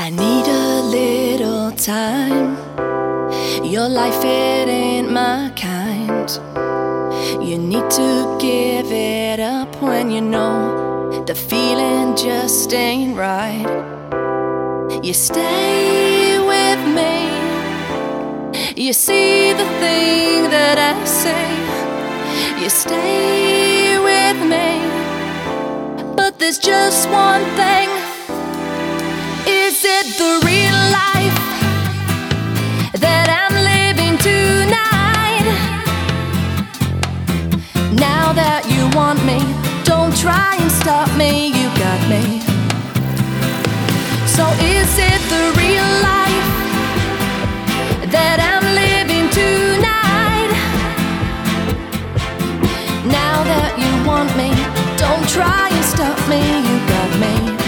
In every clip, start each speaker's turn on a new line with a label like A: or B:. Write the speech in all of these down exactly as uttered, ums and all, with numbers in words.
A: I need a little time. Your life, it ain't my kind. You need to give it up when you know the feeling just ain't right. You stay with me. You see the thing that I say. You stay with me. But there's just one thing. Is it the real life that I'm living tonight? Now that you want me, don't try and stop me, you got me. So is it the real life that I'm living tonight? Now that you want me, don't try and stop me, you got me.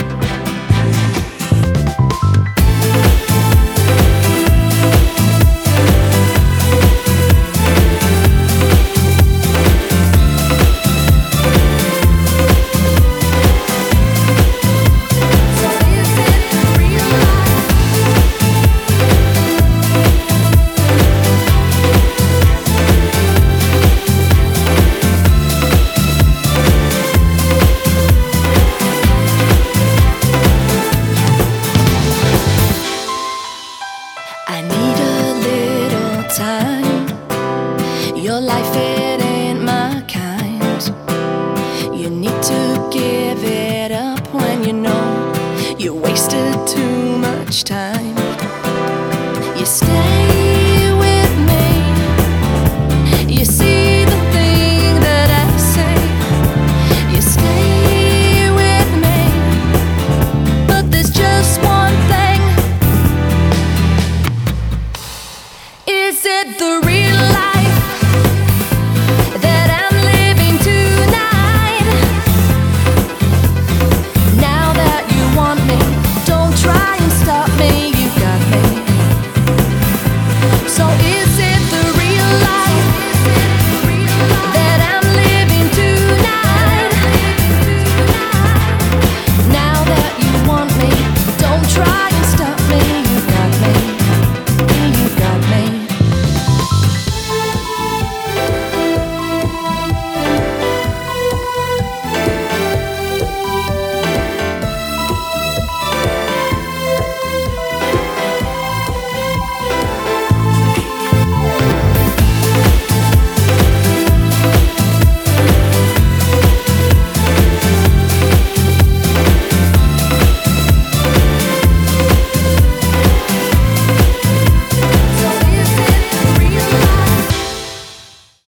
A: I need a little time. Your life, it ain't my kind. You need to give it up when you know you wasted too much time. You stay with me. You see the thing that I say. You stay with me. But there's just one thing. Is it the